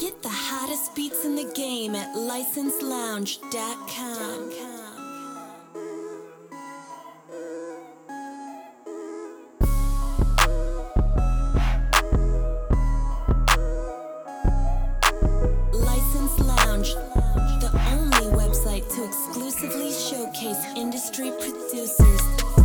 Get the hottest beats in the game at licenselounge.com. License Lounge, the only website to exclusively showcase industry producers.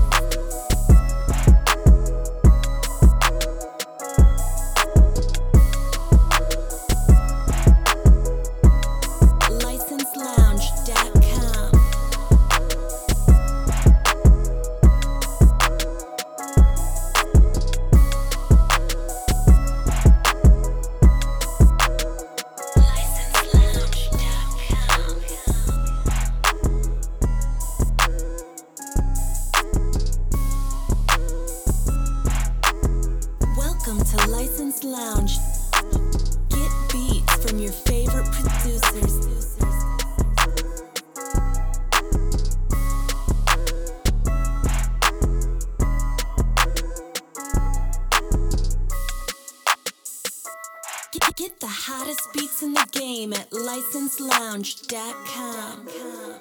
Welcome to License Lounge. Get beats from your favorite producers. Get the hottest beats in the game at licenselounge.com.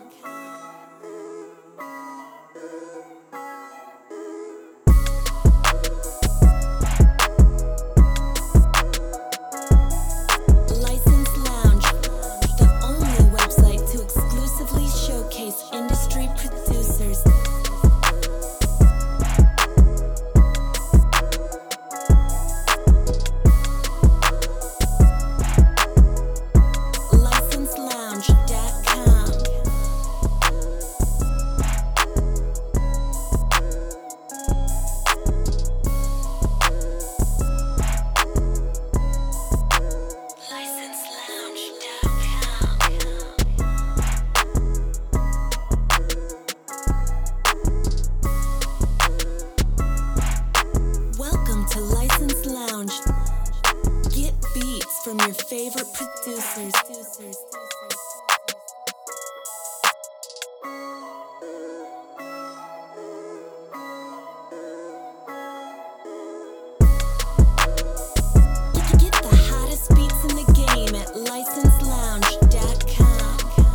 Industry producers. LicenseLounge.com. License Lounge. Get beats from your favorite producers. Get the hottest beats in the game at licenselounge.com.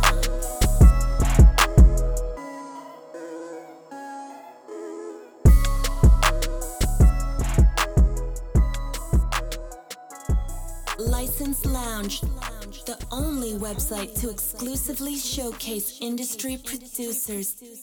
License Lounge, the only website to exclusively showcase industry producers.